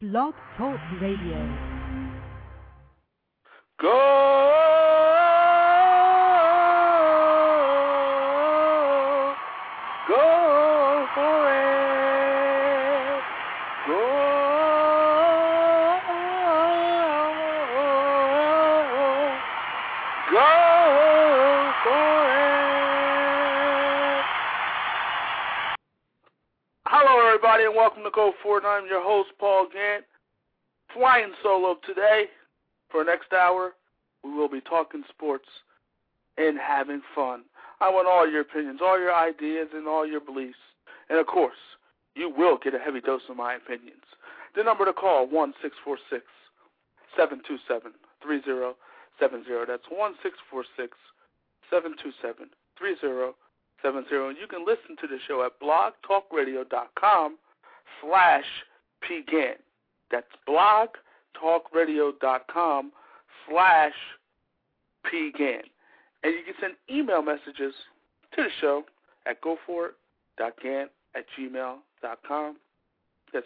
Blog Talk Radio. Go for it. Go for it. Hello, everybody, and welcome to Go For It. I'm your host, Paul Gant, flying solo today. For the next hour, we will be talking sports and having fun. I want all your opinions, all your ideas, and all your beliefs. And, of course, you will get a heavy dose of my opinions. The number to call, 1-646-727-3070. That's 1-646-727-3070. And you can listen to the show at blogtalkradio.com/pgant. That's blogtalkradio.com/pgant. And you can send email messages to the show at goforit.gant@gmail.com. That's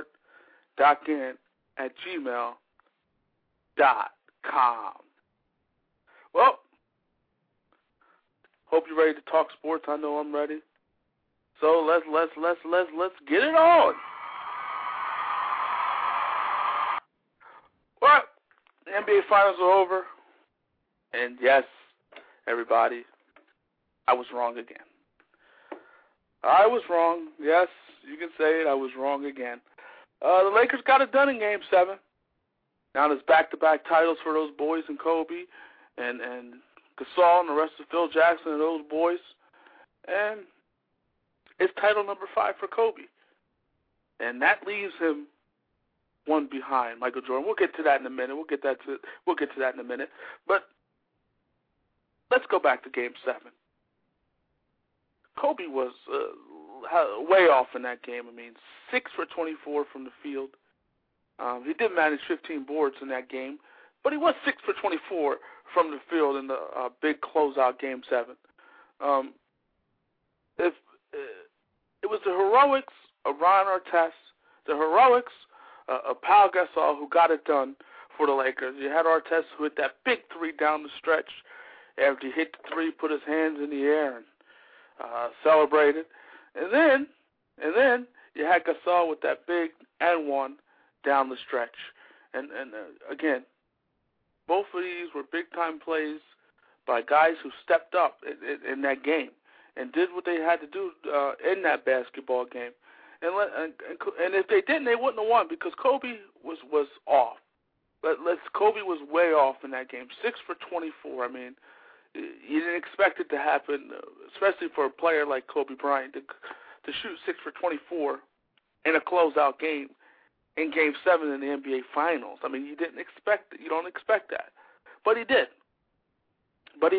goforit.gant@gmail.com. Well, hope you're ready to talk sports. I know I'm ready. So let's get it on. Well, the NBA Finals are over, and yes, everybody, I was wrong again. I was wrong. Yes, you can say it. I was wrong again. The Lakers got it done in Game 7. Now there's back-to-back titles for those boys and Kobe and Gasol and the rest of Phil Jackson and those boys. And it's title number 5 for Kobe. And that leaves him one behind Michael Jordan. We'll get to that in a minute. We'll get to that in a minute. But let's go back to Game 7. Kobe was way off in that game. I mean, 6 for 24 from the field. He did manage 15 boards in that game, but he was 6 for 24 from the field in the big closeout Game 7. It was the heroics of Ron Artest, the heroics of Pau Gasol who got it done for the Lakers. You had Artest who hit that big three down the stretch. After he hit the three, put his hands in the air and celebrated. And then you had Gasol with that big and one down the stretch. And again, both of these were big-time plays by guys who stepped up in that game and did what they had to do in that basketball game. And if they didn't, they wouldn't have won because Kobe was off. Kobe was way off in that game, 6 for 24. I mean, you didn't expect it to happen, especially for a player like Kobe Bryant to shoot 6 for 24 in a closeout game in Game 7 in the NBA Finals. I mean, you didn't expect it. You don't expect that, but he did. But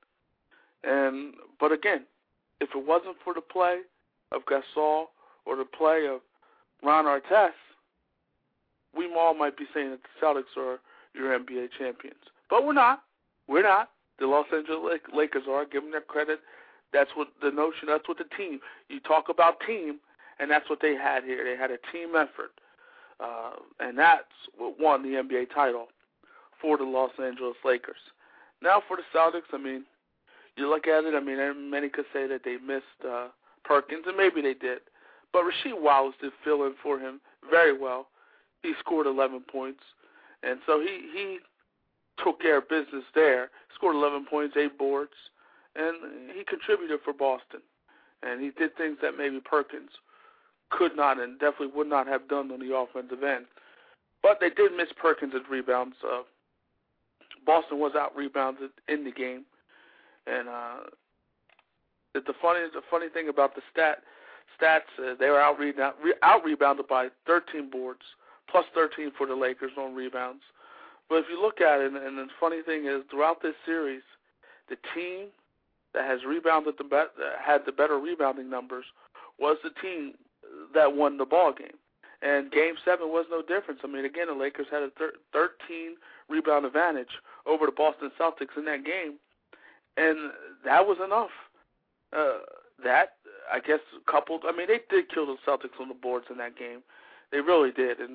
again, if it wasn't for the play of Gasol or the play of Ron Artest, we all might be saying that the Celtics are your NBA champions. But we're not. We're not. The Los Angeles Lakers are. Give them their credit. That's what the notion, that's what the team. You talk about team, and that's what they had here. They had a team effort. And that's what won the NBA title for the Los Angeles Lakers. Now for the Celtics, I mean, you look at it, I mean, many could say that they missed Perkins, and maybe they did. But Rasheed Wallace did fill in for him very well. He scored 11 points. And so he took care of business there, scored 11 points, 8 boards, and he contributed for Boston. And he did things that maybe Perkins could not and definitely would not have done on the offensive end. But they did miss Perkins at rebounds. Boston was out-rebounded in the game. And the funny thing about the stats, they were out-rebounded by 13 boards, plus 13 for the Lakers on rebounds. But if you look at it, and the funny thing is, throughout this series, the team that has had the better rebounding numbers was the team that won the ball game. And Game 7 was no difference. I mean, again, the Lakers had a 13 rebound advantage over the Boston Celtics in that game, and that was enough. That, I guess, coupled, I mean, they did kill the Celtics on the boards in that game. They really did. And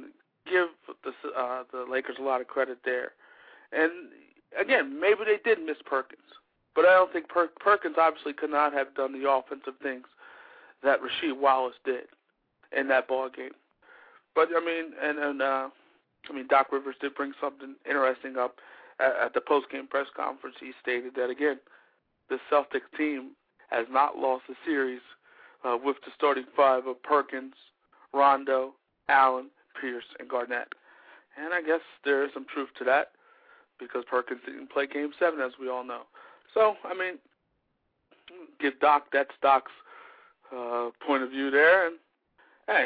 give the Lakers a lot of credit there. And, again, maybe they did miss Perkins. But I don't think Perkins obviously could not have done the offensive things that Rasheed Wallace did in that ball game. But, I mean, Doc Rivers did bring something interesting up at the post-game press conference. He stated that, again, the Celtics team has not lost a series with the starting five of Perkins, Rondo, Allen, Pierce, and Garnett. And I guess there is some truth to that because Perkins didn't play Game 7, as we all know. So, I mean, give Doc, that's Doc's point of view there, and, hey,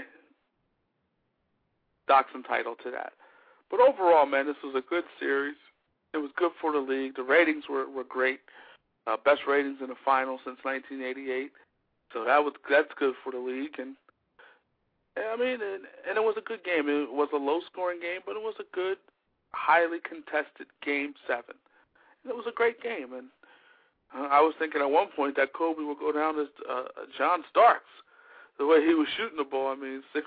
Doc's entitled to that. But overall, man, this was a good series. It was good for the league. The ratings were great. Best ratings in the finals since 1988. So that's good for the league. And I mean, and it was a good game. It was a low-scoring game, but it was a good, highly contested Game 7. And it was a great game. And I was thinking at one point that Kobe would go down as John Starks, the way he was shooting the ball. I mean, 6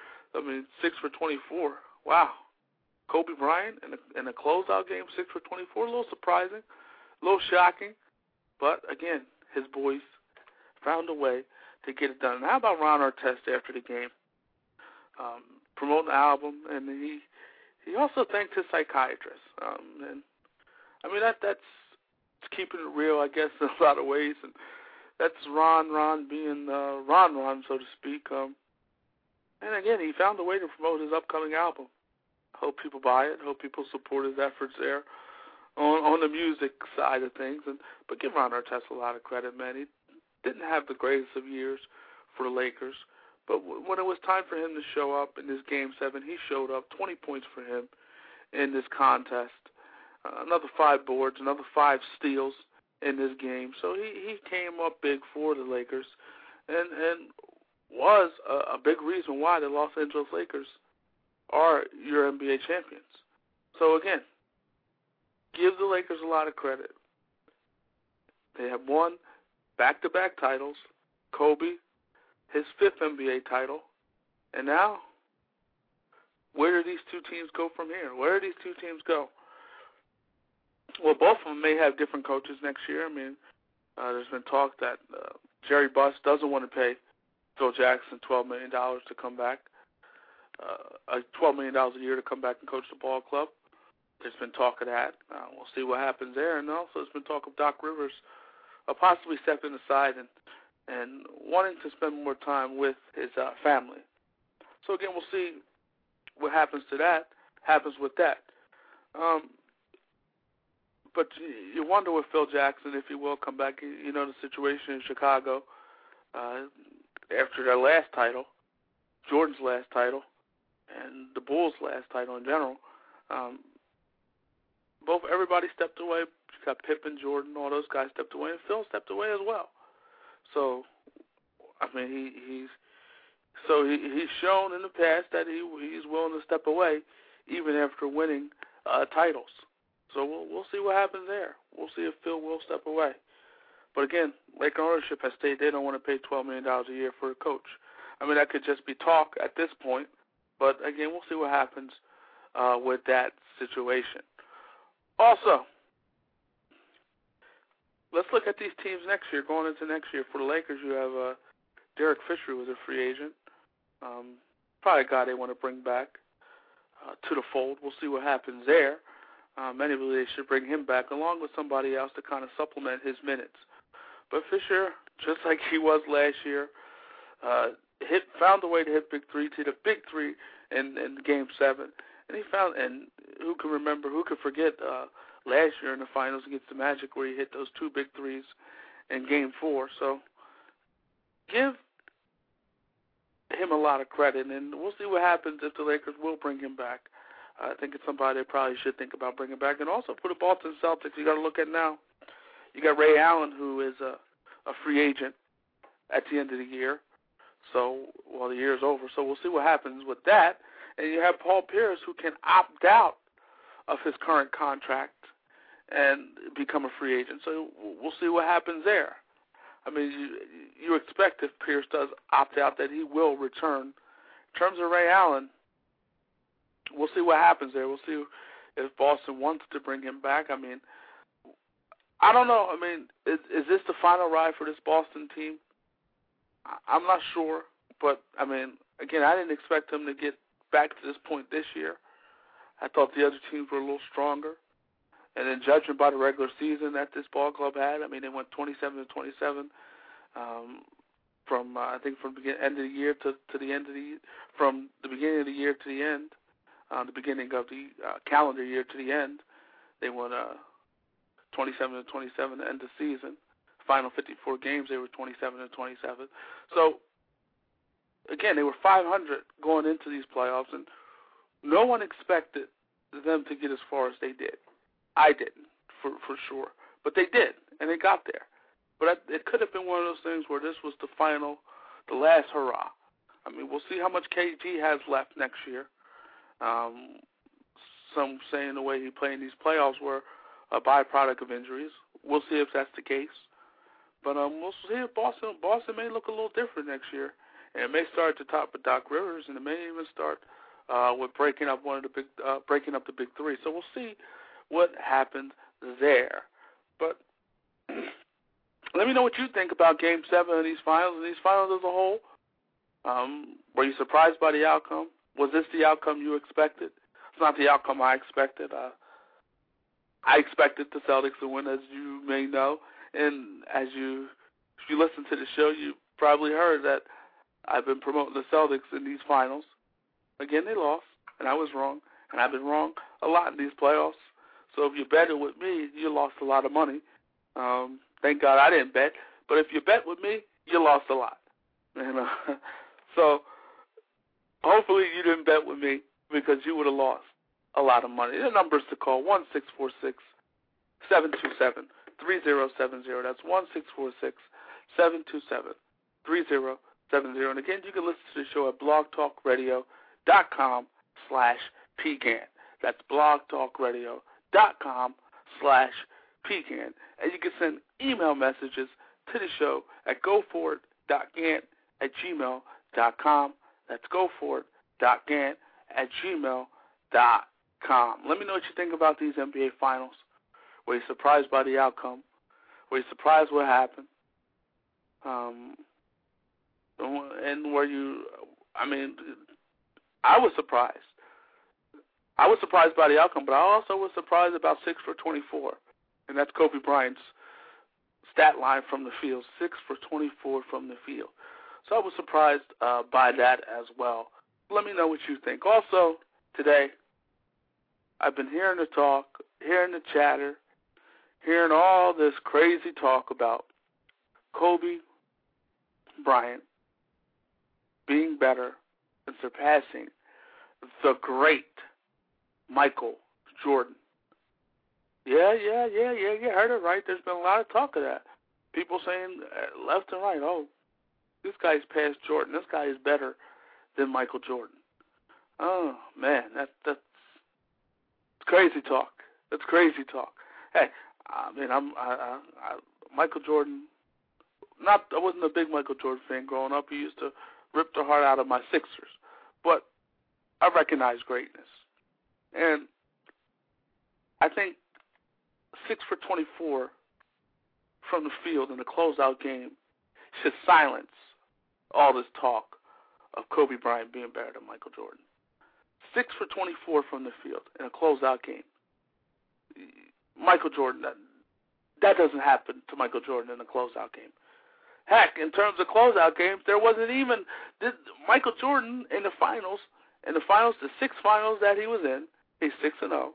for 24. Wow. Kobe Bryant in a closeout game, 6 for 24. A little surprising, a little shocking. But, again, his boys found a way to get it done. And how about Ron Artest after the game? Promoting the album, and he also thanked his psychiatrist. And, I mean, that's keeping it real, I guess, in a lot of ways. And that's Ron being Ron, so to speak. And, again, he found a way to promote his upcoming album. Hope people buy it. Hope people support his efforts there on the music side of things. But give Ron Artest a lot of credit, man. He didn't have the greatest of years for the Lakers. But when it was time for him to show up in this Game 7, he showed up. 20 points for him in this contest. Another 5 boards, another 5 steals in this game. So he came up big for the Lakers and was a big reason why the Los Angeles Lakers are your NBA champions. So, again, give the Lakers a lot of credit. They have won back-to-back titles. Kobe, his 5th NBA title. And now, where do these two teams go from here? Where do these two teams go? Well, both of them may have different coaches next year. I mean, there's been talk that Jerry Buss doesn't want to pay Phil Jackson $12 million to come back. $12 million a year to come back and coach the ball club. There's been talk of that. We'll see what happens there. And also there's been talk of Doc Rivers possibly stepping aside and wanting to spend more time with his family. So, again, we'll see what happens with that. But you wonder with Phil Jackson, if he will come back. You know the situation in Chicago after their last title, Jordan's last title, and the Bulls' last title in general. Everybody stepped away. You got Pippen, Jordan, all those guys stepped away, and Phil stepped away as well. So, I mean, he's shown in the past that he's willing to step away even after winning titles. So we'll see what happens there. We'll see if Phil will step away. But again, Laker ownership has stated they don't want to pay $12 million a year for a coach. I mean, that could just be talk at this point. But again, we'll see what happens with that situation. Also, let's look at these teams next year, going into next year. For the Lakers, you have Derek Fisher, who was a free agent. Probably a guy they want to bring back to the fold. We'll see what happens there. Many believe they should bring him back along with somebody else to kind of supplement his minutes. But Fisher, just like he was last year, found a way to hit big threes. He hit a big three in Game 7. And who could forget last year in the finals against the Magic where he hit those 2 big threes in Game 4. So give him a lot of credit, and we'll see what happens if the Lakers will bring him back. I think it's somebody they probably should think about bringing back. And also for the Boston Celtics, you got to look at now. You got Ray Allen, who is a free agent at the end of the year. So, the year is over. So we'll see what happens with that. And you have Paul Pierce, who can opt out of his current contract and become a free agent. So we'll see what happens there. I mean, you expect if Pierce does opt out that he will return. In terms of Ray Allen, we'll see what happens there. We'll see if Boston wants to bring him back. I mean, I don't know. I mean, is this the final ride for this Boston team? I'm not sure. But, I mean, again, I didn't expect them to get back to this point this year. I thought the other teams were a little stronger. And then judging by the regular season that this ball club had, I mean, they went 27-27 from I think from the end of the year to the end of the year, from the beginning of the year to the end, the beginning of the calendar year to the end. They won 27-27 the end of the season. Final 54 games, they were 27-27. So, again, they were 500 going into these playoffs, and no one expected them to get as far as they did. I didn't, for sure. But they did, and they got there. But it could have been one of those things where this was the final, the last hurrah. I mean, we'll see how much KG has left next year. Some saying the way he played in these playoffs were a byproduct of injuries. We'll see if that's the case. But we'll see if Boston may look a little different next year. And it may start at the top of Doc Rivers, and it may even start with breaking up the big three. So we'll see what happens there. But let me know what you think about Game 7 of these finals as a whole. Were you surprised by the outcome? Was this the outcome you expected? It's not the outcome I expected. I expected the Celtics to win, as you may know. And if you listen to the show, you probably heard that I've been promoting the Celtics in these finals. Again, they lost, and I was wrong. And I've been wrong a lot in these playoffs. So if you betted with me, you lost a lot of money. Thank God I didn't bet. But if you bet with me, you lost a lot. And so hopefully you didn't bet with me because you would have lost a lot of money. The numbers to call, 1-646-727-3070. That's 1-646-727-3070. And again, you can listen to the show at blogtalkradio.com/PGAN. That's blogtalkradio.com/PGAN. And you can send email messages to the show at goforward.gant@gmail.com. That's goforward.gant@gmail.com. Let me know what you think about these NBA Finals. Were you surprised by the outcome? Were you surprised what happened? And were you, I mean, I was surprised. I was surprised by the outcome, but I also was surprised about 6 for 24. And that's Kobe Bryant's stat line from the field, 6 for 24 from the field. So I was surprised by that as well. Let me know what you think. Also, today, I've been hearing the talk, hearing the chatter, hearing all this crazy talk about Kobe Bryant being better and surpassing the great Michael Jordan. Yeah, you heard it right. There's been a lot of talk of that. People saying left and right, oh, this guy's past Jordan. This guy is better than Michael Jordan. Oh, man, that's crazy talk. That's crazy talk. Hey, I mean, Michael Jordan, I wasn't a big Michael Jordan fan growing up. He used to rip the heart out of my Sixers. But I recognize greatness. And I think 6 for 24 from the field in a closeout game should silence all this talk of Kobe Bryant being better than Michael Jordan. 6 for 24 from the field in a closeout game. Michael Jordan, that doesn't happen to Michael Jordan in a closeout game. Heck, in terms of closeout games, there wasn't even Michael Jordan in the finals, the 6 finals that he was in, he's 6-0.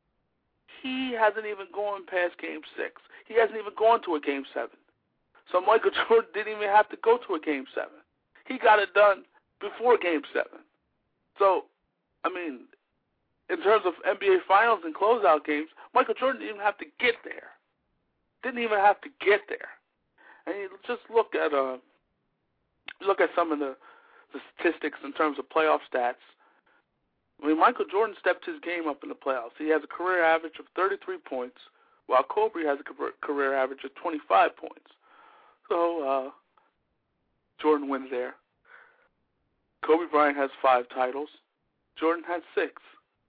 He hasn't even gone past Game 6. He hasn't even gone to a Game 7. So Michael Jordan didn't even have to go to a Game 7. He got it done before Game 7. So, I mean, in terms of NBA Finals and closeout games, Michael Jordan didn't even have to get there. Didn't even have to get there. And you just look at some of the statistics in terms of playoff stats. I mean, Michael Jordan stepped his game up in the playoffs. He has a career average of 33 points, while Kobe has a career average of 25 points. So Jordan wins there. Kobe Bryant has 5 titles. Jordan has 6.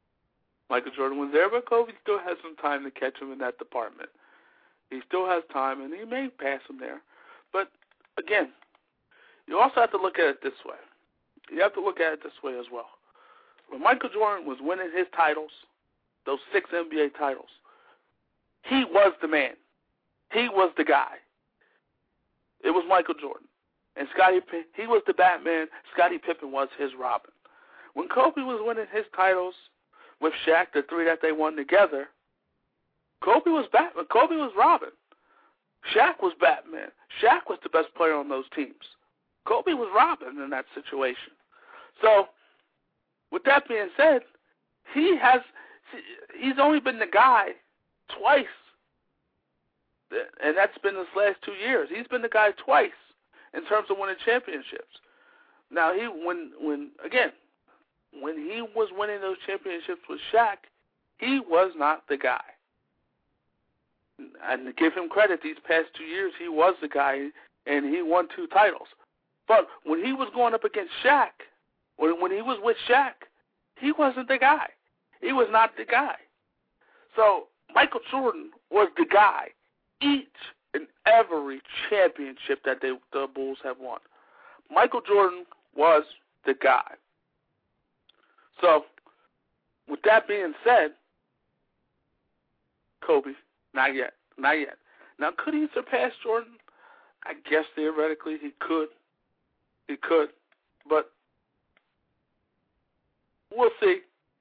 Michael Jordan was there, but Kobe still has some time to catch him in that department. He still has time, and he may pass him there. But, again, you also have to look at it this way. You have to look at it this way as well. When Michael Jordan was winning his titles, those 6 NBA titles, he was the man. He was the guy. It was Michael Jordan. And he was the Batman. Scottie Pippen was his Robin. When Kobe was winning his titles with Shaq, the 3 that they won together, Kobe was Batman. Kobe was Robin. Shaq was Batman. Shaq was the best player on those teams. Kobe was Robin in that situation. So, with that being said, he's only been the guy twice, and that's been his last 2 years. He's been the guy twice in terms of winning championships. Now, when he was winning those championships with Shaq, he was not the guy. And to give him credit, these past 2 years, he was the guy, and he won 2 titles. But when he was going up against Shaq, when he was with Shaq, he wasn't the guy. He was not the guy. So Michael Jordan was the guy each and every championship that the Bulls have won. Michael Jordan was the guy. So with that being said, Kobe, not yet. Now, could he surpass Jordan? I guess theoretically he could. But we'll see.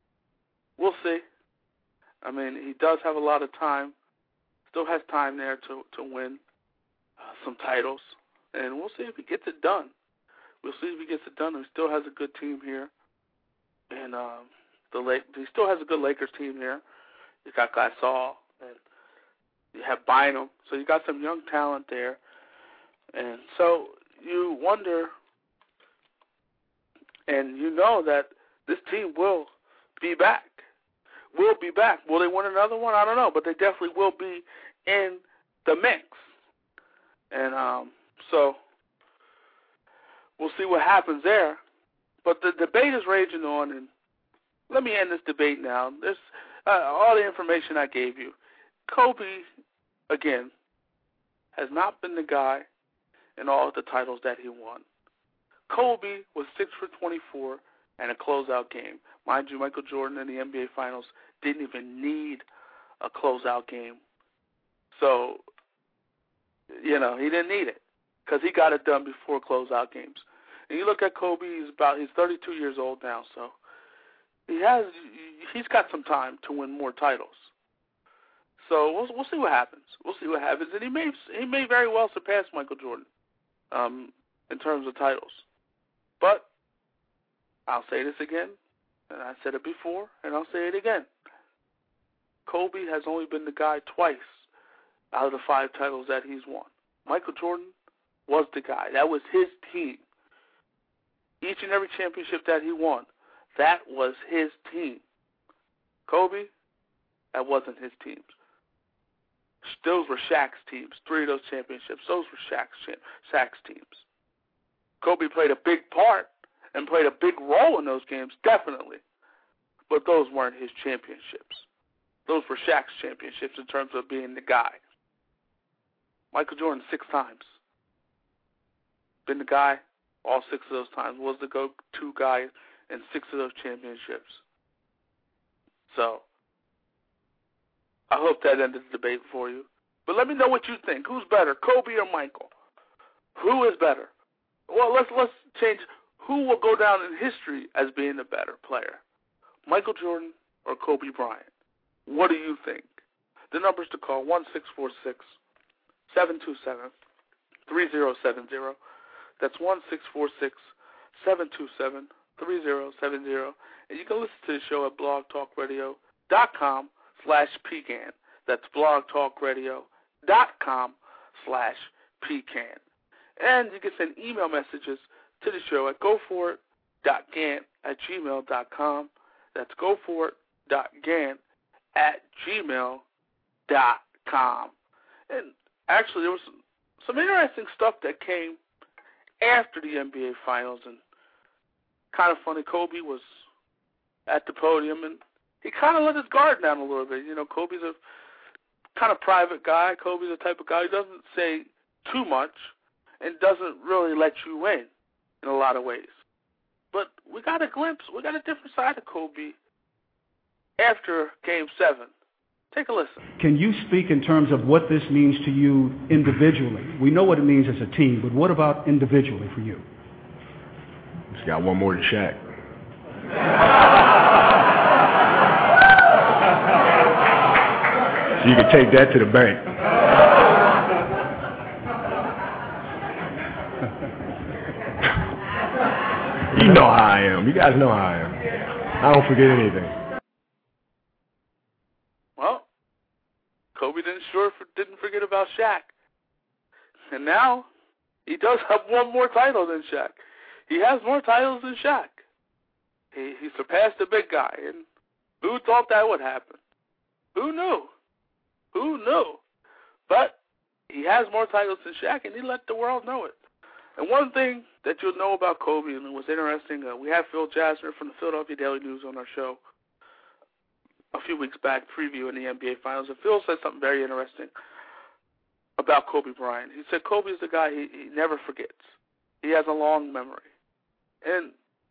I mean, he does have a lot of time. Still has time there to win some titles. And we'll see if he gets it done. He still has a good team here. And he still has a good Lakers team here. You got Gasol and you have Bynum. So you got some young talent there. And so you wonder, and you know that this team will be back. Will they win another one? I don't know, but they definitely will be in the mix. And so we'll see what happens there. But the debate is raging on, and let me end this debate now. There's all the information I gave you. Kobe, again, has not been the guy in all of the titles that he won. Kobe was 6 for 24 and a closeout game. Mind you, Michael Jordan in the NBA Finals didn't even need a closeout game. So, he didn't need it because he got it done before closeout games. And you look at Kobe, he's 32 years old now, so he's got some time to win more titles. So we'll see what happens. And he may very well surpass Michael Jordan in terms of titles. But I'll say this again, and I said it before, and I'll say it again. Kobe has only been the guy twice out of the 5 titles that he's won. Michael Jordan was the guy. That was his team. Each and every championship that he won, that was his team. Kobe, that wasn't his teams. Those were Shaq's teams. 3 of those championships, those were Shaq's teams. Kobe played a big part and played a big role in those games, definitely. But those weren't his championships. Those were Shaq's championships in terms of being the guy. Michael Jordan 6 times. Been the guy all 6 of those times. Was the go-to guy in 6 of those championships. So, I hope that ended the debate for you. But let me know what you think. Who's better, Kobe or Michael? Who is better? Well, let's change. Who will go down in history as being the better player? Michael Jordan or Kobe Bryant? What do you think? The numbers to call, 1-646-727-3070. That's 1-646-727-3070. And you can listen to the show at blogtalkradio.com/pecan. That's blogtalkradio.com/pecan. And you can send email messages to the show at goforit.gant@gmail.com. That's goforit.gant@gmail.com. And actually, there was some interesting stuff that came after the NBA Finals, and kind of funny. Kobe was at the podium, and he kind of let his guard down a little bit. You know, Kobe's a kind of private guy. Kobe's the type of guy who doesn't say too much and doesn't really let you in a lot of ways. But we got a glimpse. We got a different side of Kobe after Game 7. Take a listen. Can you speak in terms of what this means to you individually? We know what it means as a team, but what about individually for you? Just got one more than Shaq. So you can take that to the bank. You know how I am. You guys know how I am. I don't forget anything. Well, Kobe didn't forget about Shaq. And now he does have one more title than Shaq. He has more titles than Shaq. He surpassed the big guy. And who thought that would happen? Who knew? Who knew? But he has more titles than Shaq, and he let the world know it. And one thing that you'll know about Kobe, and it was interesting, we had Phil Jasner from the Philadelphia Daily News on our show a few weeks back previewing the NBA Finals, and Phil said something very interesting about Kobe Bryant. He said Kobe is the guy he never forgets. He has a long memory. And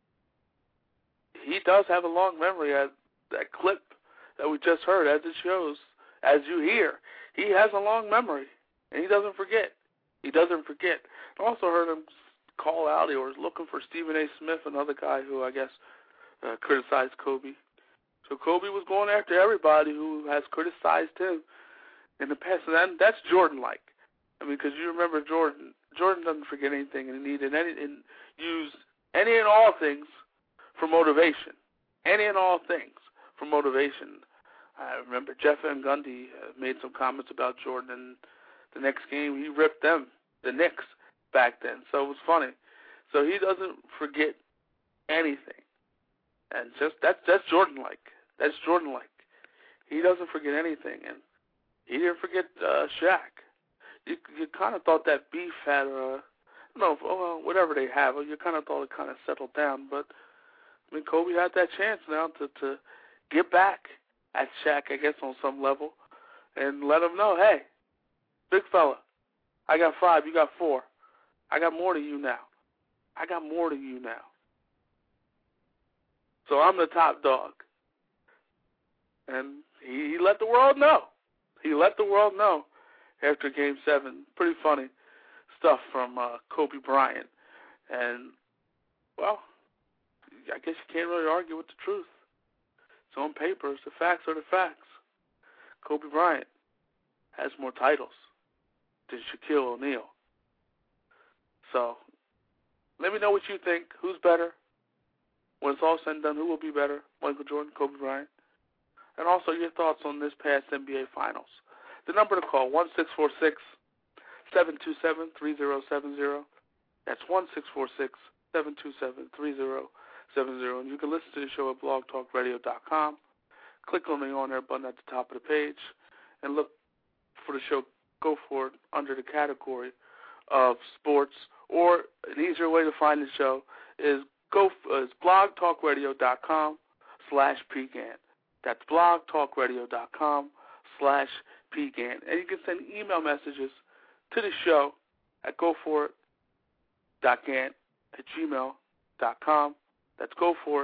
he does have a long memory. As that clip that we just heard, as it shows, as you hear, he has a long memory, and he doesn't forget. He doesn't forget. I also heard him call out, he was looking for Stephen A. Smith, another guy who I guess criticized Kobe. So Kobe was going after everybody who has criticized him in the past. And that's Jordan-like. I mean, because you remember Jordan. Jordan doesn't forget anything, and he needed and used any and all things for motivation. Any and all things for motivation. I remember Jeff Van Gundy made some comments about Jordan, and the next game he ripped them, the Knicks, back then. So it was funny. So he doesn't forget anything. And just that's Jordan-like. That's Jordan-like. He doesn't forget anything. And he didn't forget Shaq. You kind of thought that beef had, whatever they have, you kind of thought it kind of settled down. But, I mean, Kobe had that chance now to get back at Shaq, I guess, on some level, and let him know, hey, big fella, I got 5, you got 4. I got more than you now. I got more than you now. So I'm the top dog. And he let the world know. He let the world know after Game 7. Pretty funny stuff from Kobe Bryant. And, well, I guess you can't really argue with the truth. It's on paper. The facts are the facts. Kobe Bryant has more titles than Shaquille O'Neal. So, let me know what you think. Who's better? When it's all said and done, who will be better? Michael Jordan, Kobe Bryant? And also your thoughts on this past NBA Finals. The number to call, 1-646-727-3070. That's 1-646-727-3070. And you can listen to the show at blogtalkradio.com. Click on the on-air button at the top of the page and look for the show, go for it, under the category of sports. Or an easier way to find the show is blogtalkradio.com/PGAN. That's blogtalkradio.com/PGAN. And you can send email messages to the show at goforit.gan@gmail.com. That's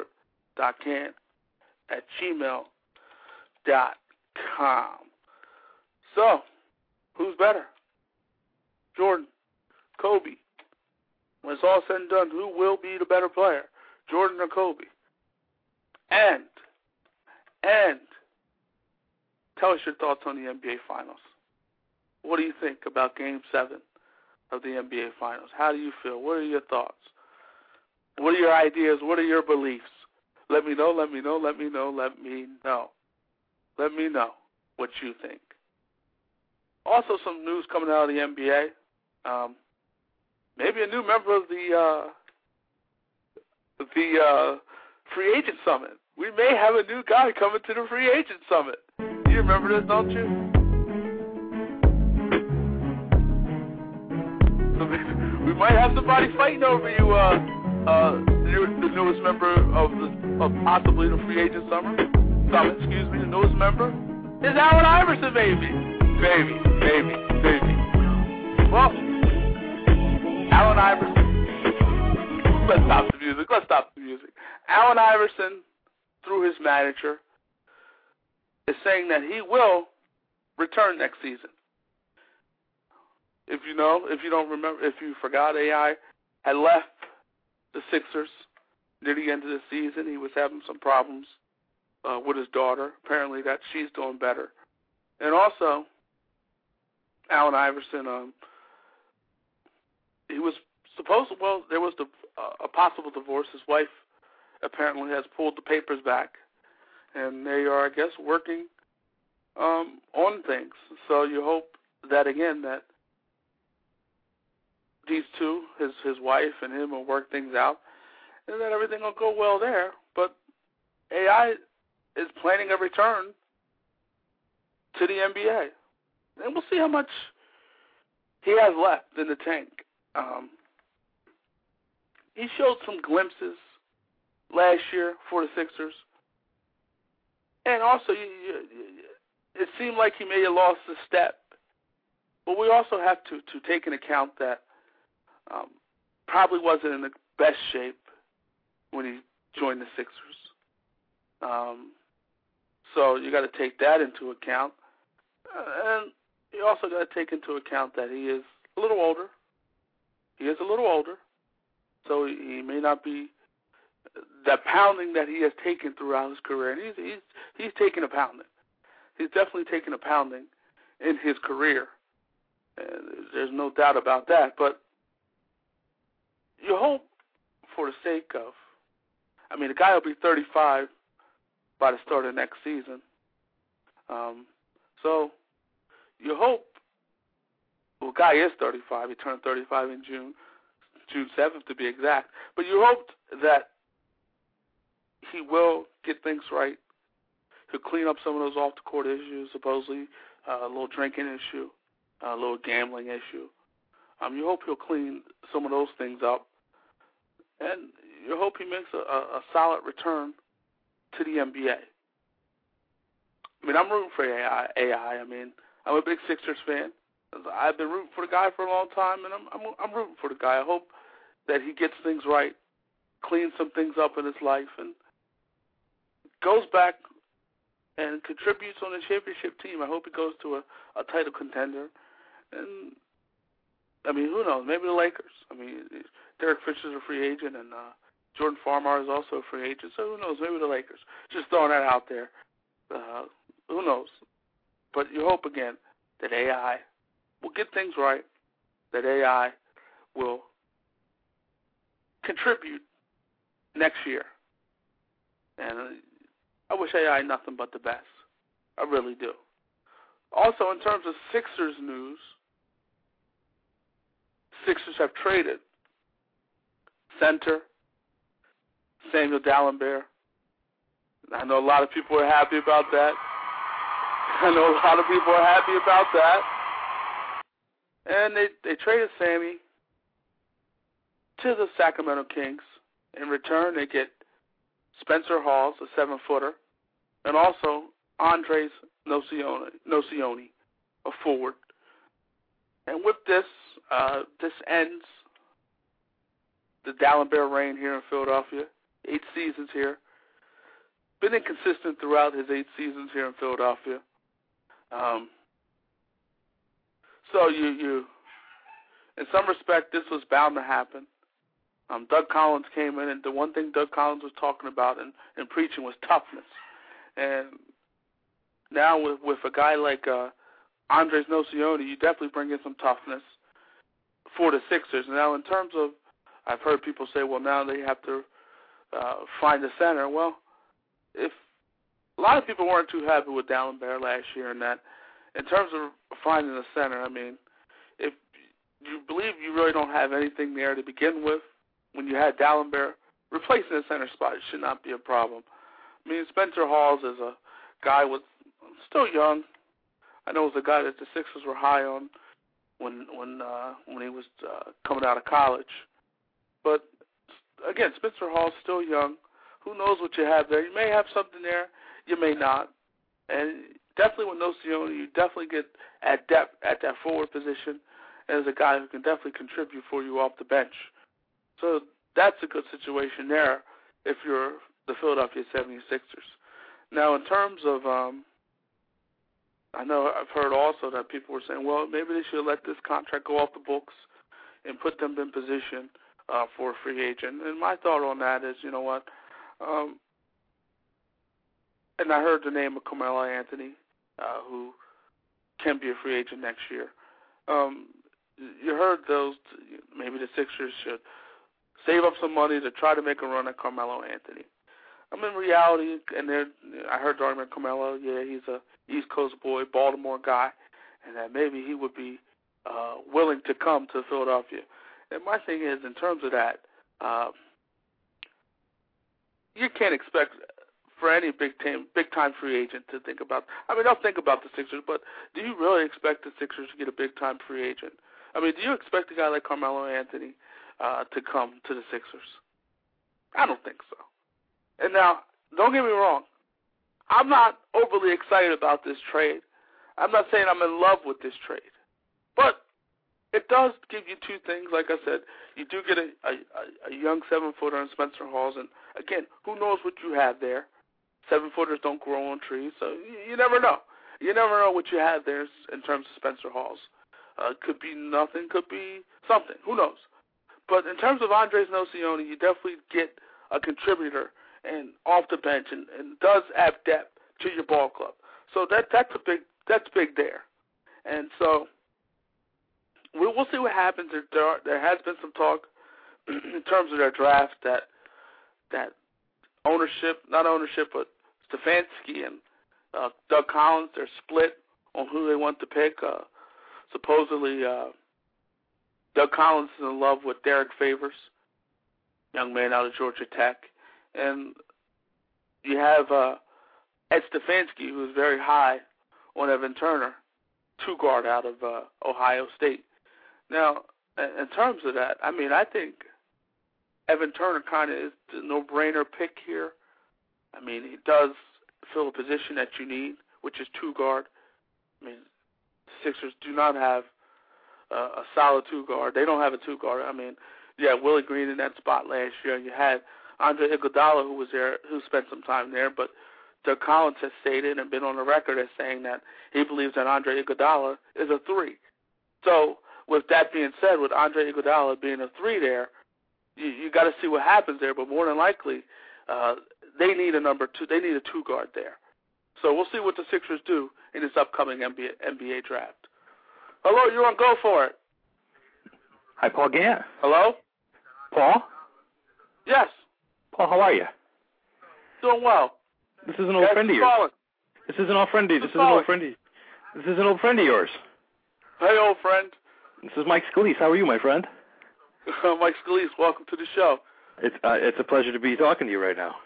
goforit.gan@gmail.com. So, who's better? Jordan, Kobe. When it's all said and done, who will be the better player, Jordan or Kobe? And tell us your thoughts on the NBA Finals. What do you think about Game 7 of the NBA Finals? How do you feel? What are your thoughts? What are your ideas? What are your beliefs? Let me know, let me know, let me know, let me know. Let me know what you think. Also, some news coming out of the NBA. Maybe a new member of the Free Agent Summit. We may have a new guy coming to the Free Agent Summit. You remember this, don't you? We might have somebody fighting over you, the newest member of possibly the Free Agent Summit. excuse me, the newest member is Allen Iverson, baby. Well, Allen Iverson, let's stop the music. Allen Iverson, through his manager, is saying that he will return next season. If you don't remember, if you forgot, AI had left the Sixers near the end of the season. He was having some problems with his daughter. Apparently that she's doing better. And also, Allen Iverson, he was supposed to, there was a possible divorce. His wife apparently has pulled the papers back, and they are, I guess, working on things. So you hope that, again, that these two, his wife and him, will work things out, and that everything will go well there. But AI is planning a return to the NBA, and we'll see how much he has left in the tank. He showed some glimpses last year for the Sixers, and also it seemed like he may have lost a step. But we also have to take into account that probably wasn't in the best shape when he joined the Sixers. So you got to take that into account. And you also got to take into account that he is a little older. So he may not be the pounding that he has taken throughout his career. And he's taken a pounding. He's definitely taken a pounding in his career. And there's no doubt about that. But you hope, for the sake of, the guy will be 35 by the start of next season. So you hope, guy is 35. He turned 35 in June 7th to be exact. But you hope that he will get things right. He'll clean up some of those off-the-court issues, supposedly a little drinking issue, a little gambling issue. You hope he'll clean some of those things up. And you hope he makes a solid return to the NBA. I'm rooting for AI. I'm a big Sixers fan. I've been rooting for the guy for a long time, and I'm rooting for the guy. I hope that he gets things right, cleans some things up in his life, and goes back and contributes on the championship team. I hope he goes to a title contender. And, who knows? Maybe the Lakers. Derek Fisher's a free agent, and Jordan Farmar is also a free agent. So who knows? Maybe the Lakers. Just throwing that out there. Who knows? But you hope, again, that AI will get things right, that AI will contribute next year. And I wish AI nothing but the best. I really do. Also, in terms of Sixers news, Sixers have traded center Samuel Dalembert. I know a lot of people are happy about that. And they traded Sammy to the Sacramento Kings. In return, they get Spencer Hawes, a 7-footer, and also Andres Nocioni, a forward. And with this, this ends the Dalembert reign here in Philadelphia. 8 seasons here. Been inconsistent throughout his 8 seasons here in Philadelphia. So you, in some respect, this was bound to happen. Doug Collins came in, and the one thing Doug Collins was talking about and preaching was toughness. And now with a guy like Andres Nocioni, you definitely bring in some toughness for the Sixers. Now, in terms of, I've heard people say, well, now they have to find a center. Well, if a lot of people weren't too happy with Dalembert last year, and that in terms of finding a center, if you believe you really don't have anything there to begin with, when you had Dalembert, replacing the center spot should not be a problem. Spencer Hawes is a guy still young. I know it was a guy that the Sixers were high on when he was coming out of college. But again, Spencer Hawes still young. Who knows what you have there? You may have something there. you may not. And definitely with Nocioni, you definitely get at depth at that forward position as a guy who can definitely contribute for you off the bench. So that's a good situation there if you're the Philadelphia 76ers. Now, in terms of, I know I've heard also that people were saying, well, maybe they should let this contract go off the books and put them in position for a free agent. And my thought on that is, you know what, and I heard the name of Carmelo Anthony, who can be a free agent next year. You heard those, maybe the Sixers should save up some money to try to make a run at Carmelo Anthony. In reality, and I heard the argument Carmelo, yeah, he's a East Coast boy, Baltimore guy, and that maybe he would be willing to come to Philadelphia. And my thing is, in terms of that, you can't expect for any big-time free agent to think about. They'll think about the Sixers, but do you really expect the Sixers to get a big-time free agent? Do you expect a guy like Carmelo Anthony to come to the Sixers? I don't think so. And now, don't get me wrong, I'm not overly excited about this trade. I'm not saying I'm in love with this trade. But it does give you two things. Like I said, you do get a young 7-footer in Spencer Hawes. And, again, who knows what you have there. 7-footers don't grow on trees, so you never know. You never know what you have there in terms of Spencer Hawes. Could be nothing, could be something. Who knows? But in terms of Andres Nocioni, you definitely get a contributor and off the bench and does add depth to your ball club. So that's big there. And so we'll see what happens. There has been some talk in terms of their draft that ownership, not ownership, but Stefanski and Doug Collins, they're split on who they want to pick. Supposedly, Doug Collins is in love with Derek Favors, young man out of Georgia Tech. And you have Ed Stefanski, who is very high on Evan Turner, two-guard out of Ohio State. Now, in terms of that, I think Evan Turner kind of is the no-brainer pick here. He does fill a position that you need, which is two-guard. The Sixers do not have a solid two-guard. They don't have a two-guard. You had Willie Green in that spot last year. You had Andre Iguodala, who was there, who spent some time there, but Doug Collins has stated and been on the record as saying that he believes that Andre Iguodala is a 3. So, with that being said, with Andre Iguodala being a 3 there, you got to see what happens there. But more than likely, they need a number 2. They need a two-guard there. So we'll see what the Sixers do in this upcoming NBA draft. Hello, you're on Go For It. Hi, Paul Gant. Hello? Paul? Yes. Paul, how are you? Doing well. This is an old friend of yours. This is an old friend of yours. Hey, old friend. This is Mike Scalise. How are you, my friend? Mike Scalise, welcome to the show. It's a pleasure to be talking to you right now.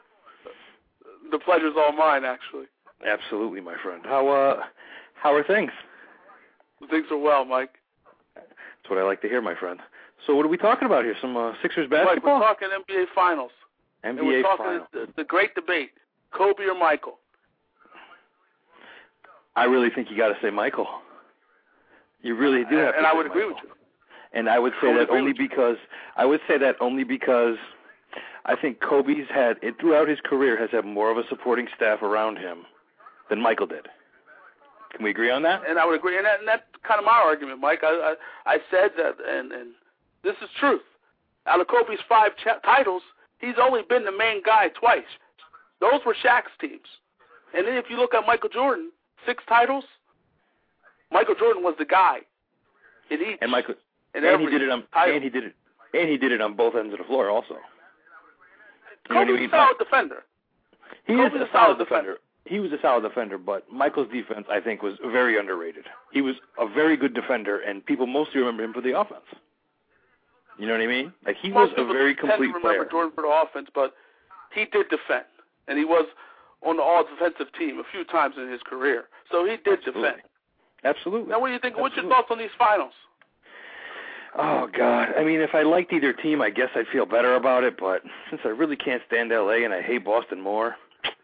The pleasure's all mine, actually. Absolutely, my friend. How are things? Things are well, Mike. That's what I like to hear, my friend. So what are we talking about here? Some Sixers basketball? Mike, we're talking NBA Finals. NBA and we're talking Finals. The great debate, Kobe or Michael. I really think you got to say Michael. You really do have to. And say I would agree Michael. with you. And I would say that only because I think Kobe's throughout his career has had more of a supporting staff around him than Michael did. Can we agree on that? And I would agree, and that's kind of my argument, Mike. I said that, and this is truth. Out of Kobe's 5 titles, he's only been the main guy twice. Those were Shaq's teams. And then if you look at Michael Jordan, 6 titles, Michael Jordan was the guy in each. And he did it on both ends of the floor also. Kobe's a solid defender. He is a solid defender. He was a solid defender, but Michael's defense, I think, was very underrated. He was a very good defender, and people mostly remember him for the offense. You know what I mean? Like, he was a very complete player. Remember Jordan for the offense, but he did defend, and he was on the all-defensive team a few times in his career. So he did defend. Absolutely. Now, what do you think? What's your thoughts on these finals? Oh, God. If I liked either team, I guess I'd feel better about it, but since I really can't stand L.A. and I hate Boston more,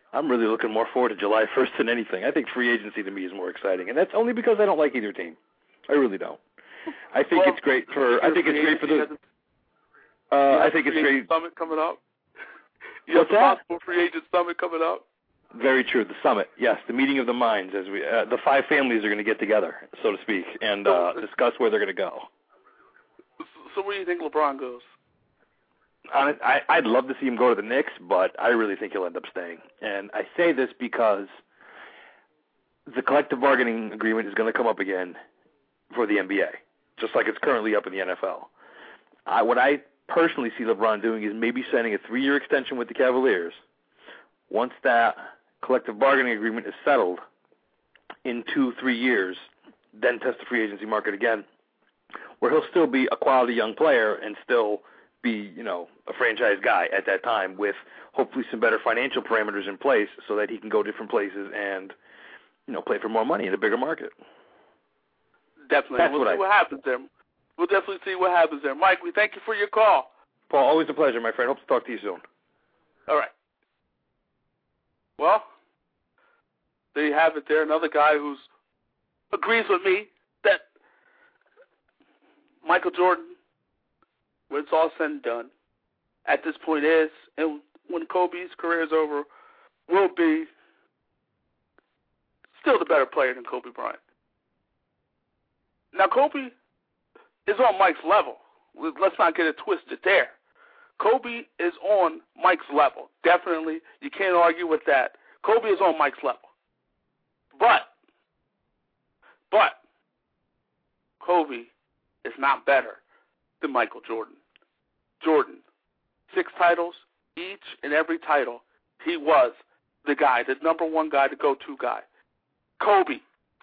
I'm really looking more forward to July 1st than anything. I think free agency to me is more exciting, and that's only because I don't like either team. I really don't. I think it's great for. I think it's great for the. I think it's great. Summit coming up. You have the possible free agent summit coming up. Very true. The summit, yes, the meeting of the minds, as we the five families are going to get together, so to speak, and discuss where they're going to go. So where do you think LeBron goes? I'd love to see him go to the Knicks, but I really think he'll end up staying. And I say this because the collective bargaining agreement is going to come up again for the NBA, just like it's currently up in the NFL. What I personally see LeBron doing is maybe signing a 3-year extension with the Cavaliers. Once that collective bargaining agreement is settled in 2-3 years, then test the free agency market again, where he'll still be a quality young player and still be, a franchise guy at that time with hopefully some better financial parameters in place so that he can go different places and, play for more money in a bigger market. Definitely. We'll see what happens there. We'll definitely see what happens there. Mike, we thank you for your call. Paul, always a pleasure, my friend. Hope to talk to you soon. All right. Well, there you have it there. Another guy who agrees with me that Michael Jordan, when it's all said and done, at this point is, and when Kobe's career is over, will be still the better player than Kobe Bryant. Now, Kobe is on Mike's level. Let's not get it twisted there. Kobe is on Mike's level. Definitely. You can't argue with that. Kobe is on Mike's level. But Kobe is not better than Michael Jordan. Jordan, 6 titles, each and every title, he was the guy, the number one guy, the go-to guy. Kobe,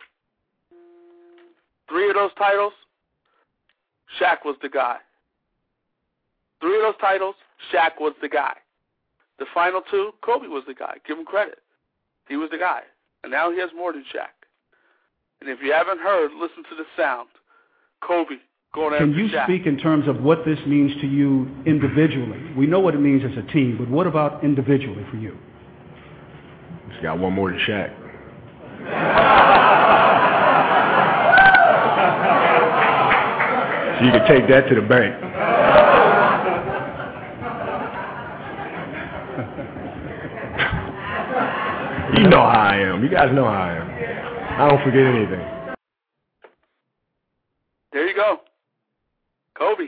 3 of those titles, Shaq was the guy. 3 of those titles, Shaq was the guy. The final 2, Kobe was the guy. Give him credit. He was the guy. And now he has more than Shaq. And if you haven't heard, listen to the sound. Kobe going after Shaq. Can you speak in terms of what this means to you individually? We know what it means as a team, but what about individually for you? He's got one more than Shaq. So you can take that to the bank. You know how I am. You guys know how I am. I don't forget anything. There you go. Kobe.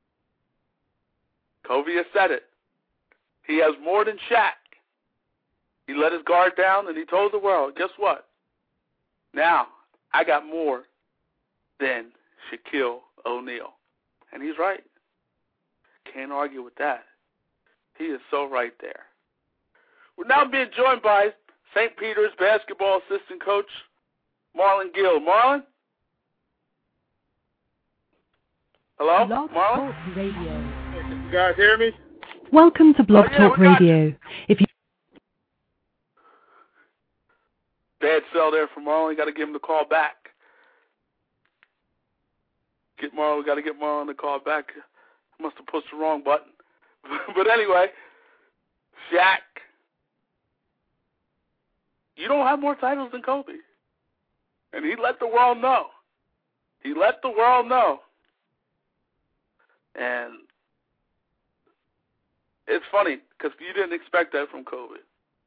Kobe has said it. He has more than Shaq. He let his guard down and he told the world, guess what? Now, I got more than Shaquille O'Neal. And he's right. Can't argue with that. He is so right there. We're now being joined by St. Peter's basketball assistant coach, Marlon Gill. Marlon? Hello? Blog Marlon? Talk Radio. You guys hear me? Welcome to Blog Talk Radio. If you Bad cell there for Marlon. Got to give him the call back. We got to get Marlon the call back. Must have pushed the wrong button. But anyway, Shaq. You don't have more titles than Kobe. And he let the world know. He let the world know. And it's funny because you didn't expect that from Kobe.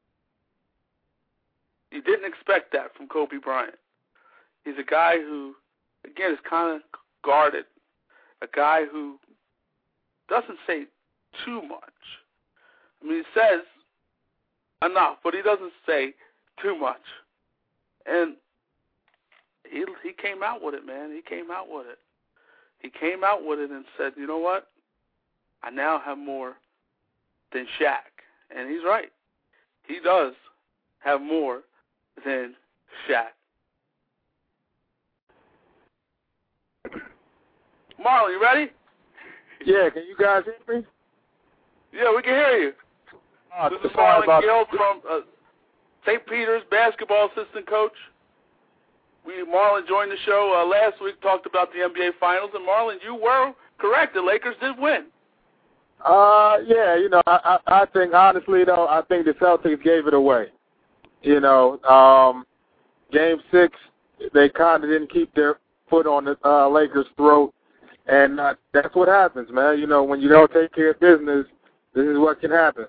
You didn't expect that from Kobe Bryant. He's a guy who, again, is kind of guarded. A guy who doesn't say too much. I mean, he says enough, but he doesn't say too much. And he came out with it, man. He came out with it. He came out with it and said, you know what? I now have more than Shaq. And he's right. He does have more than Shaq. Marlon, you ready? Yeah, can you guys hear me? Yeah, we can hear you. This is Marlon Gill from St. Peter's basketball assistant coach. Marlon joined the show last week, talked about the NBA Finals, and Marlon, you were correct. The Lakers did win. Yeah, I think, honestly, though, I think the Celtics gave it away. Game 6, they kind of didn't keep their foot on the Lakers' throat, and that's what happens, man. When you don't take care of business, this is what can happen.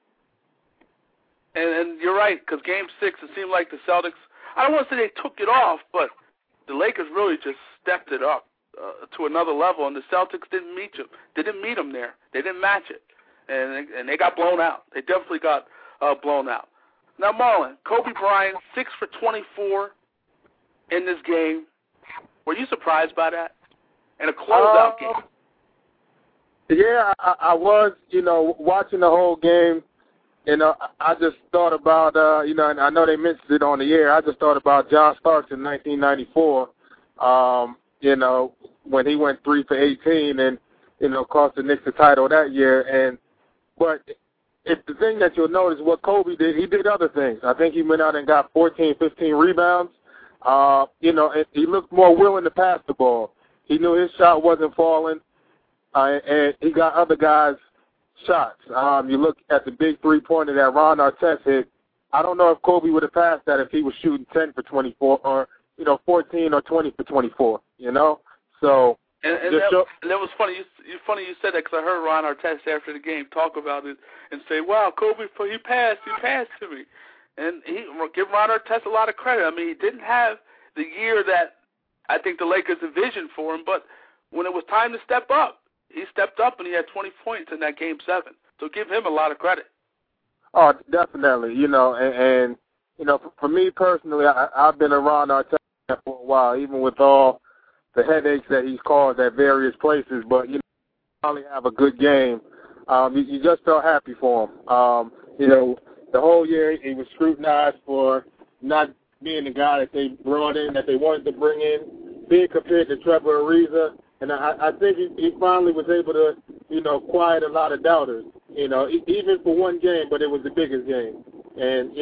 And you're right, because Game 6, it seemed like the Celtics, I don't want to say they took it off, but the Lakers really just stepped it up to another level, and the Celtics didn't meet them. They didn't meet them there. They didn't match it, and they got blown out. They definitely got blown out. Now, Marlon, Kobe Bryant, 6 for 24 in this game. Were you surprised by that? In a closeout game. Yeah, I was, watching the whole game. I just thought about, and I know they mentioned it on the air, I just thought about John Starks in 1994, when he went 3 for 18 and, cost the Knicks the title that year. But it's the thing that you'll notice what Kobe did, he did other things. I think he went out and got 14, 15 rebounds. And he looked more willing to pass the ball. He knew his shot wasn't falling, and he got other guys' shots. You look at the big three-pointer that Ron Artest hit. I don't know if Kobe would have passed that if he was shooting 10 for 24 or, 14 or 20 for 24, So and that was funny. You said that because I heard Ron Artest after the game talk about it and say, "Wow, Kobe, he passed to me," and he give Ron Artest a lot of credit. I mean, he didn't have the year that I think the Lakers envisioned for him, but when it was time to step up, he stepped up and he had 20 points in that Game 7. So give him a lot of credit. Oh, definitely. And for me personally, I've been around Artest for a while, even with all the headaches that he's caused at various places. But finally have a good game. You just felt happy for him. The whole year he was scrutinized for not being the guy that they brought in, that they wanted to bring in, being compared to Trevor Ariza. And I think he finally was able to, quiet a lot of doubters, even for one game, but it was the biggest game. And,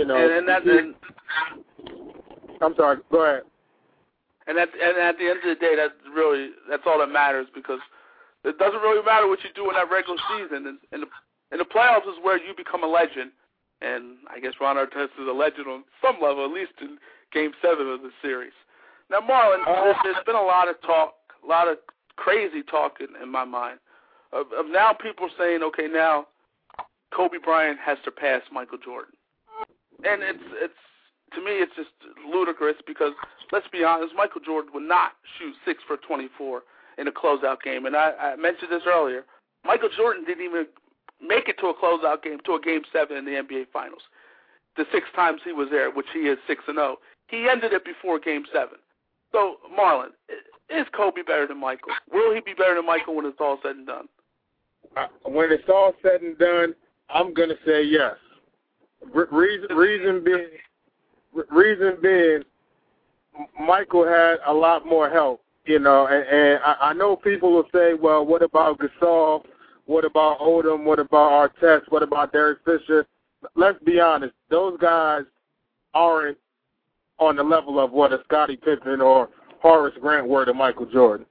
I'm sorry, go ahead. And at the end of the day, that's all that matters, because it doesn't really matter what you do in that regular season. And the playoffs is where you become a legend. And I guess Ron Artest is a legend on some level, at least in Game 7 of the series. Now, Marlon, there's been a lot of talk, a lot of crazy talk in my mind of now people saying, okay, now Kobe Bryant has surpassed Michael Jordan. And it's to me, it's just ludicrous because, let's be honest, Michael Jordan would not shoot 6 for 24 in a closeout game. And I mentioned this earlier. Michael Jordan didn't even make it to a closeout game, to a Game 7 in the NBA Finals. The 6 times he was there, which he is 6-0. He ended it before Game 7. So, Marlon, is Kobe better than Michael? Will he be better than Michael when it's all said and done? When it's all said and done, I'm going to say yes. Reason being, Michael had a lot more help, and I know people will say, well, what about Gasol? What about Odom? What about Artest? What about Derek Fisher? Let's be honest, those guys aren't on the level of what a Scottie Pippen or Horace Grant were to Michael Jordan.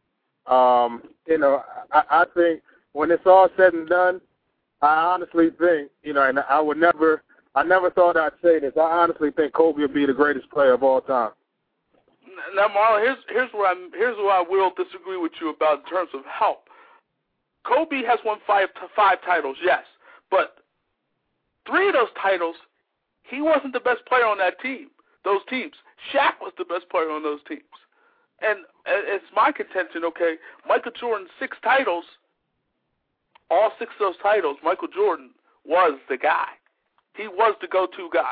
I think when it's all said and done, I honestly think, and I never thought I'd say this, I honestly think Kobe will be the greatest player of all time. Now, Marlon, here's where I will disagree with you about in terms of help. Kobe has won five titles, yes, but 3 of those titles, he wasn't the best player on that team. Those teams. Shaq was the best player on those teams. And it's my contention, okay, Michael Jordan, 6 titles, all 6 of those titles, Michael Jordan was the guy. He was the go-to guy.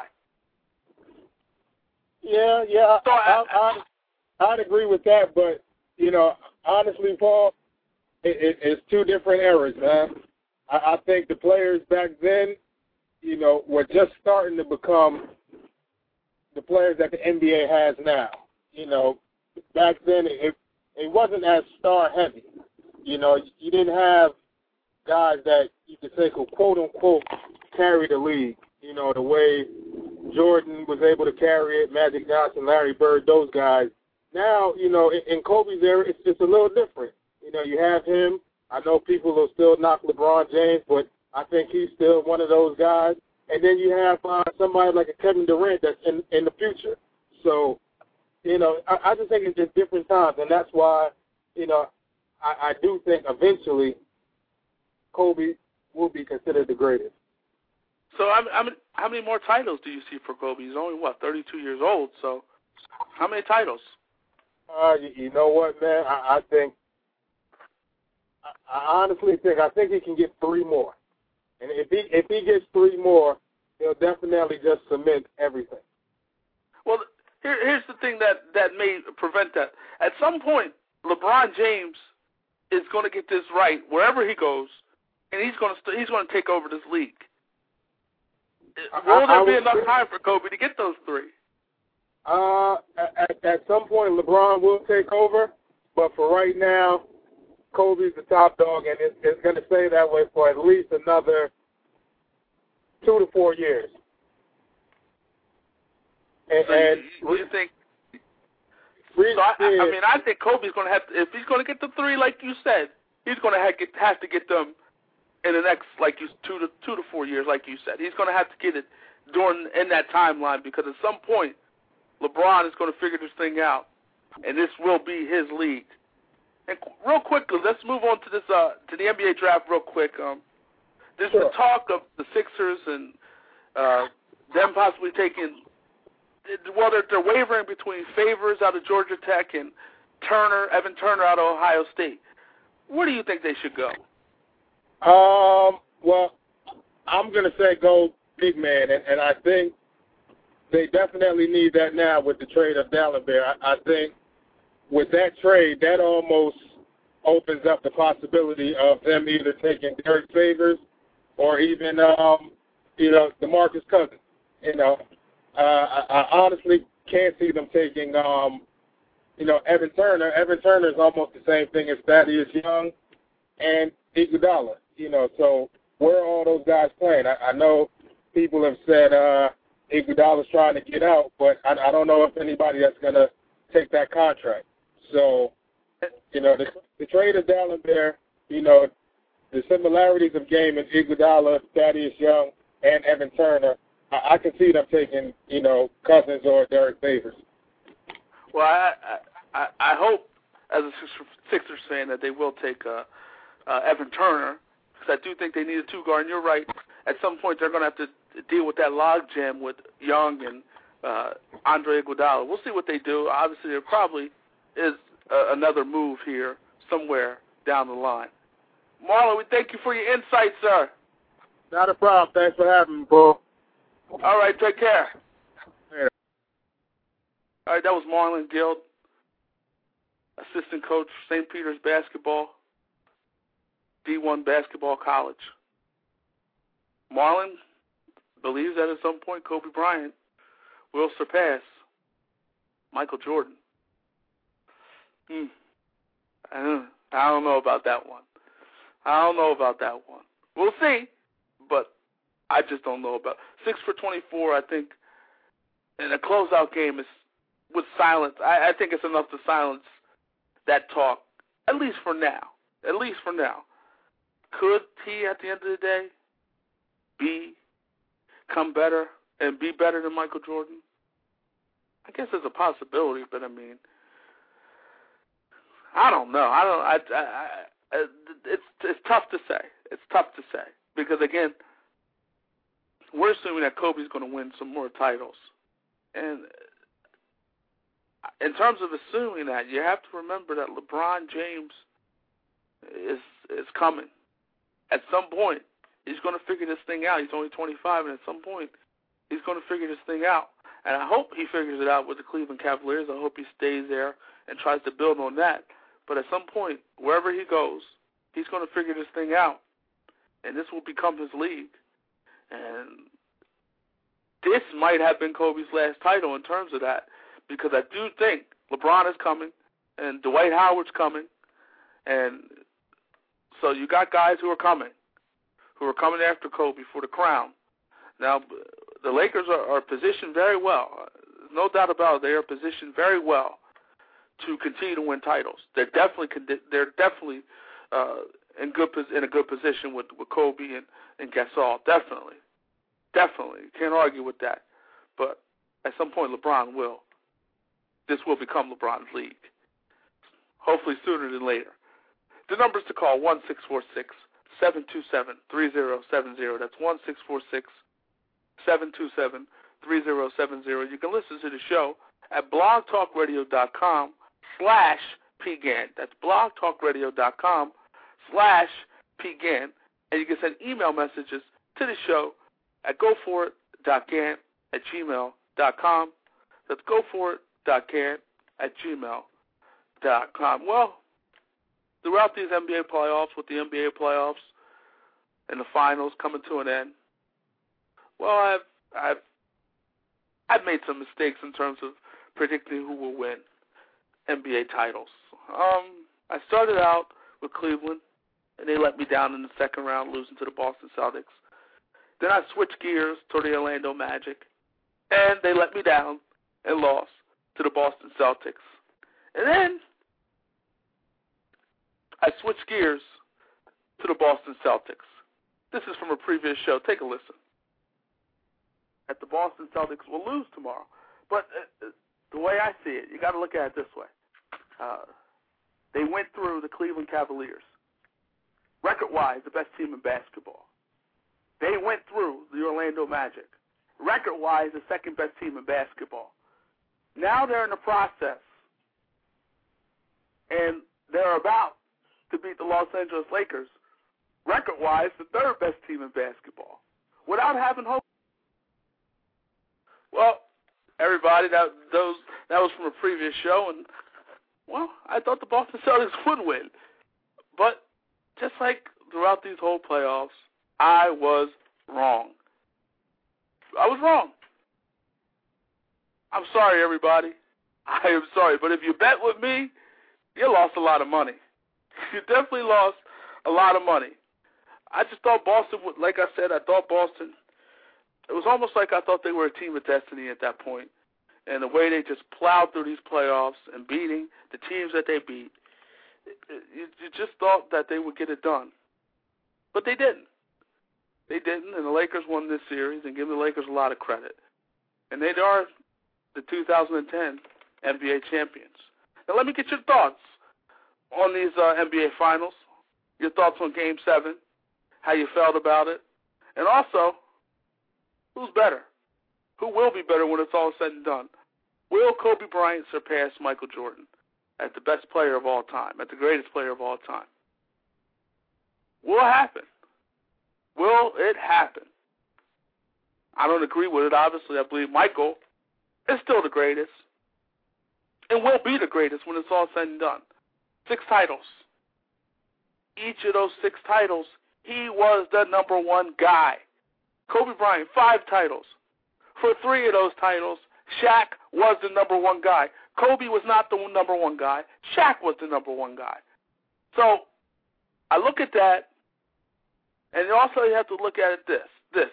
Yeah, so I'd agree with that, but, honestly, Paul, it's 2 different eras, man. I think the players back then, were just starting to become the players that the NBA has now. Back then it wasn't as star-heavy. You didn't have guys that you could say could, quote-unquote, carry the league. The way Jordan was able to carry it, Magic Johnson, Larry Bird, those guys. Now, in Kobe's era, it's a little different. You have him, I know people will still knock LeBron James, but I think he's still one of those guys. And then you have somebody like a Kevin Durant that's in the future. So, I just think it's just different times, and that's why, I do think eventually Kobe will be considered the greatest. So how many more titles do you see for Kobe? He's only, 32 years old, so how many titles? You know what, man? I honestly think he can get 3 more. And if he gets 3 more, he'll definitely just cement everything. Well, here's the thing that may prevent that. At some point, LeBron James is going to get this right wherever he goes, and he's going to take over this league. Will there be enough time for Kobe to get those 3? At some point, LeBron will take over, but for right now, Kobe's the top dog, and it's going to stay that way for at least another 2 to 4 years. And you think? I think Kobe's going to have to, if he's going to get the 3, like you said, he's going to have to get them in the next, 2 to 4 years, like you said. He's going to have to get it in that timeline, because at some point, LeBron is going to figure this thing out, and this will be his league. And real quickly, let's move on to this to the NBA draft real quick. There's the talk of the Sixers and them possibly taking. Well, they're wavering between Favors out of Georgia Tech and Evan Turner out of Ohio State. Where do you think they should go? Well, I'm going to say go big man, and I think they definitely need that now with the trade of Dalembert. I think with that trade, that almost opens up the possibility of them either taking Derek Favors or even, DeMarcus Cousins. I honestly can't see them taking, Evan Turner. Evan Turner is almost the same thing as Thaddeus Young and Iguodala. So where are all those guys playing? I know people have said Iguodala's trying to get out, but I don't know if anybody that's going to take that contract. So, the trade of Dalembert, the similarities of game in Iguodala, Thaddeus Young, and Evan Turner, I can see them taking, Cousins or Derek Favors. Well, I hope, as a Sixers fan, that they will take Evan Turner, because I do think they need a 2-guard. And you're right. At some point, they're going to have to deal with that logjam with Young and Andre Iguodala. We'll see what they do. Obviously, there probably is another move here somewhere down the line. Marlon, we thank you for your insight, sir. Not a problem. Thanks for having me, Paul. All right, take care. Later. All right, that was Marlon Guild, assistant coach, St. Peter's basketball, D1 basketball college. Marlon believes that at some point Kobe Bryant will surpass Michael Jordan. I don't know about that one. We'll see, but I just don't know about 6 for 24. I think in a closeout game is with silence. I think it's enough to silence that talk, at least for now. Could he, at the end of the day, become better and be better than Michael Jordan? I guess there's a possibility, but I mean, I don't know. It's tough to say. Because again, we're assuming that Kobe's going to win some more titles, and in terms of assuming that, you have to remember that LeBron James is coming. At some point, he's going to figure this thing out. He's only 25, and at some point, he's going to figure this thing out. And I hope he figures it out with the Cleveland Cavaliers. I hope he stays there and tries to build on that. But at some point, wherever he goes, he's going to figure this thing out, and this will become his league. And this might have been Kobe's last title in terms of that, because I do think LeBron is coming and Dwight Howard's coming, and so you got guys who are coming after Kobe for the crown. Now, the Lakers are positioned very well. No doubt about it. They are positioned very well to continue to win titles. They're definitely in a good position with Kobe and Gasol. Definitely. Can't argue with that. But at some point, LeBron will. This will become LeBron's league. Hopefully sooner than later. The numbers to call, 1-646-727-3070. That's 1-646-727-3070. You can listen to the show at blogtalkradio.com/PGAN. That's blogtalkradio.com/PGAN. And you can send email messages to the show at goforit.gan@gmail.com. That's goforit.gan@gmail.com. Well, throughout these NBA playoffs, with the NBA playoffs and the finals coming to an end, well, I've made some mistakes in terms of predicting who will win NBA titles. I started out with Cleveland, and they let me down in the second round, losing to the Boston Celtics. Then I switched gears to the Orlando Magic, and they let me down and lost to the Boston Celtics. And then I switched gears to the Boston Celtics. This is from a previous show. Take a listen. That the Boston Celtics will lose tomorrow. But the way I see it, you got to look at it this way. They went through the Cleveland Cavaliers. Record-wise, the best team in basketball. They went through the Orlando Magic. Record-wise, the second best team in basketball. Now they're in the process, and they're about to beat the Los Angeles Lakers. Record-wise, the third best team in basketball, without having hope. Well, everybody, that was from a previous show, and, well, I thought the Boston Celtics would win. But just like throughout these whole playoffs, I was wrong. I'm sorry, everybody. I am sorry. But if you bet with me, you lost a lot of money. You definitely lost a lot of money. I just thought Boston would, like I said, it was almost like I thought they were a team of destiny at that point. And the way they just plowed through these playoffs and beating the teams that they beat, you just thought that they would get it done. But they didn't. They didn't, and the Lakers won this series, and give the Lakers a lot of credit. And they are the 2010 NBA champions. Now let me get your thoughts on these NBA finals, your thoughts on Game 7, how you felt about it, and also, who's better? Who will be better when it's all said and done? Will Kobe Bryant surpass Michael Jordan as the best player of all time, as the greatest player of all time? Will it happen? Will it happen? I don't agree with it, obviously. I believe Michael is still the greatest and will be the greatest when it's all said and done. 6 titles. Each of those 6 titles, he was the number one guy. Kobe Bryant, 5 titles. For 3 of those titles, Shaq was the number one guy. Kobe was not the number one guy. Shaq was the number one guy. So I look at that, and also you have to look at it this.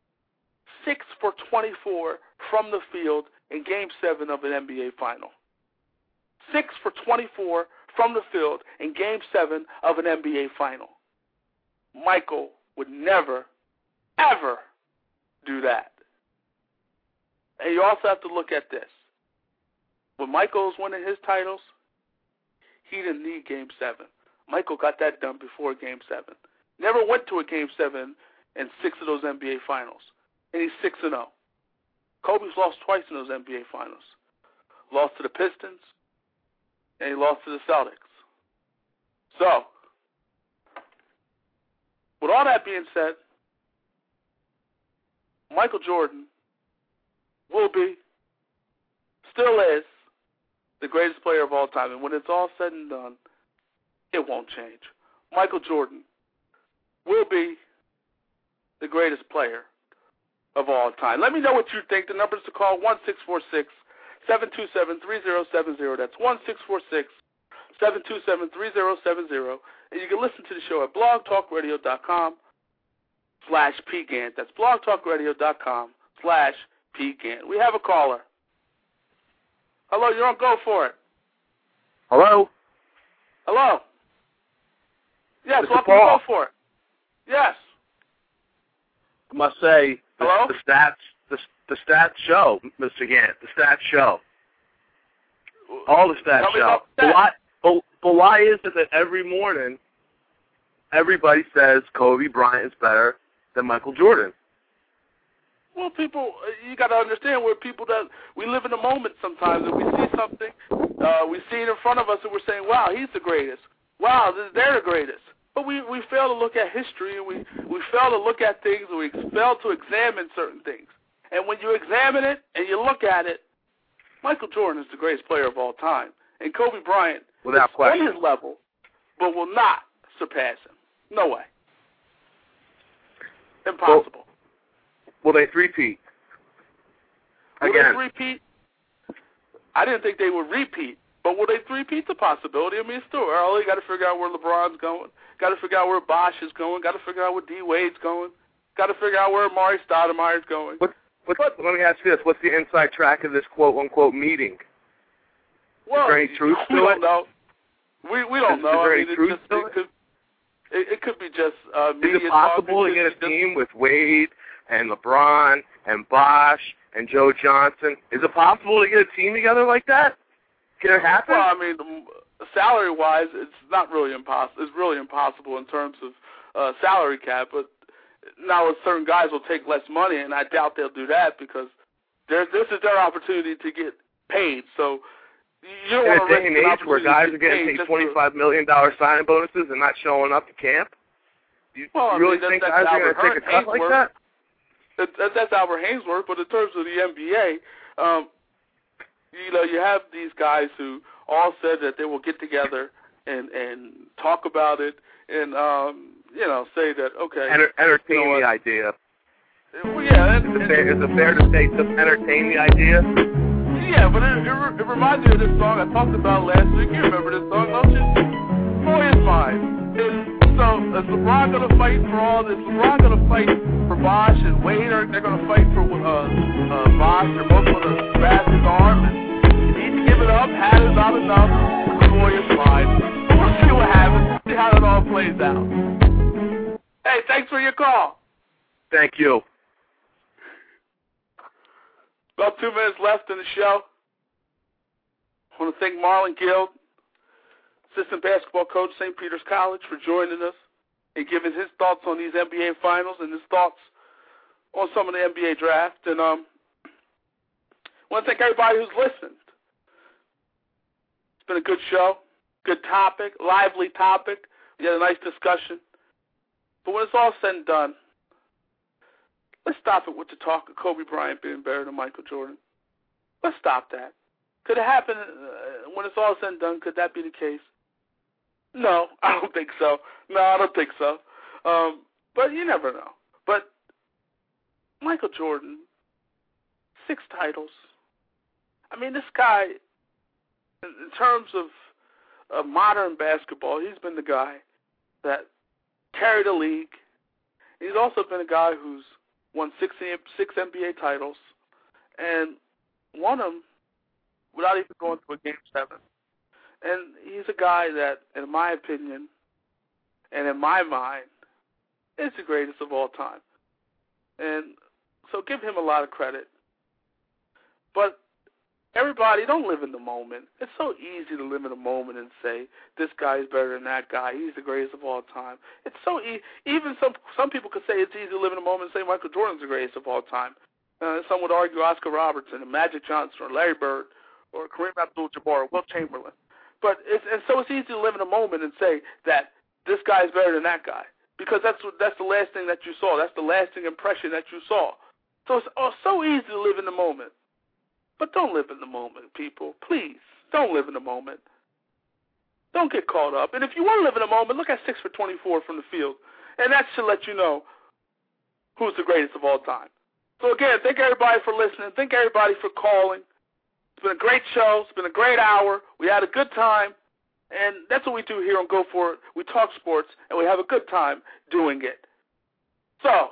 6 for 24 from the field in Game 7 of an NBA final. 6 for 24 from the field in Game 7 of an NBA final. Michael would never, ever do that. And you also have to look at this. When Michael was winning his titles, he didn't need Game 7. Michael got that done before Game 7. Never went to a Game 7 in 6 of those NBA finals. And he's 6-0. Kobe's lost twice in those NBA finals. Lost to the Pistons, and he lost to the Celtics. So, with all that being said, Michael Jordan will be, still is, the greatest player of all time. And when it's all said and done, it won't change. Michael Jordan will be the greatest player of all time. Let me know what you think. The numbers to call, 1-646-727-3070. That's 1-646-727-3070. And you can listen to the show at blogtalkradio.com/PGAN. That's blogtalkradio.com/PGAN. We have a caller. Hello, you're on Go For It. Hello? Hello. Yes, Mr. let me Paul. go for it. Yes. I must say, Hello? the stats show, Mr. Gant. The stats show. All the stats Tell me show. about that. But why is it that every morning everybody says Kobe Bryant is better than Michael Jordan? Well, people, you got to understand, we're people that we live in the moment sometimes, and we see something, we see it in front of us, and we're saying, wow, he's the greatest. Wow, they're the greatest. But we fail to look at history, and we fail to look at things, and we fail to examine certain things. And when you examine it and you look at it, Michael Jordan is the greatest player of all time. And Kobe Bryant Without is question. on his level, but will not surpass him. No way. Impossible. Will they three-peat? Will Again. they repeat? I didn't think they would repeat, but will they three-peat's a possibility. I mean, it's still early. Got to figure out where LeBron's going. Got to figure out where Bosh is going. Got to figure out where D. Wade's going. Got to figure out where Amari Stoudemire's going. Let me ask you this. What's the inside track of this quote-unquote meeting? Well, is there any truth we to don't it? know. We don't know. Is there I any mean, truth to it? It could be just Is media it possible talk. to get a team with Wade and LeBron and Bosh and Joe Johnson? Is it possible to get a team together like that? Can it happen? Well, I mean, salary-wise, it's not really impossible. It's really impossible in terms of salary cap. But now, certain guys will take less money, and I doubt they'll do that because this is their opportunity to get paid. So you don't in want a to day and risk an age where opportunity guys to are get getting paid paid just $25 million signing bonuses and not showing up to camp? Do you Well, I really mean, think that's guys are going to Albert take a cut like Hainsworth. that? That's Albert Hainsworth, but in terms of the NBA, you have these guys who all said that they will get together and talk about it and say that okay, Entertain the idea. Well, yeah, Is it fair to say just entertain the idea? Yeah, but it reminds me of this song I talked about last week. You remember this song, don't you? Boy is mine. So is LeBron going to fight for all this? LeBron going to fight for Bosh and Wade? They're going to fight for Bosh. They're both going to grab his arm and he's give it up. Had is not enough. Boy is mine. We'll see what happens. See how it all plays out. Hey, thanks for your call. Thank you. About 2 minutes left in the show. I want to thank Marlon Gill, assistant basketball coach, St. Peter's College, for joining us and giving his thoughts on these NBA finals and his thoughts on some of the NBA draft. And I want to thank everybody who's listened. It's been a good show, good topic, lively topic. We had a nice discussion. But when it's all said and done, let's stop it with the talk of Kobe Bryant being better than Michael Jordan. Let's stop that. Could it happen when it's all said and done? Could that be the case? No, I don't think so. No, I don't think so. But you never know. But Michael Jordan, 6 titles. I mean, this guy, in terms of modern basketball, he's been the guy that carried the league. He's also been a guy who's won 6 NBA titles and won them without even going to a Game 7. And he's a guy that, in my opinion, and in my mind, is the greatest of all time. And so give him a lot of credit. But everybody, don't live in the moment. It's so easy to live in the moment and say, this guy is better than that guy. He's the greatest of all time. It's so even some people could say it's easy to live in the moment and say Michael Jordan's the greatest of all time. Some would argue Oscar Robertson and Magic Johnson or Larry Bird or Kareem Abdul-Jabbar or Wilt Chamberlain. But so it's easy to live in a moment and say that this guy is better than that guy because that's the last thing that you saw. That's the lasting impression that you saw. So it's so easy to live in the moment. But don't live in the moment, people. Please, don't live in the moment. Don't get caught up. And if you want to live in the moment, look at 6 for 24 from the field. And that should let you know who's the greatest of all time. So, again, thank everybody for listening. Thank everybody for calling. It's been a great show. It's been a great hour. We had a good time. And that's what we do here on Go For It. We talk sports, and we have a good time doing it. So,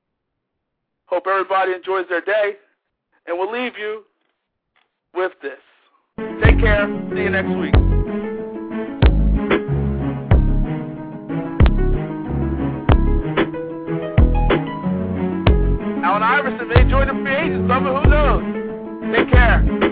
hope everybody enjoys their day. And we'll leave you with this. Take care. See you next week. win the free agents, brother. Who knows? Take care.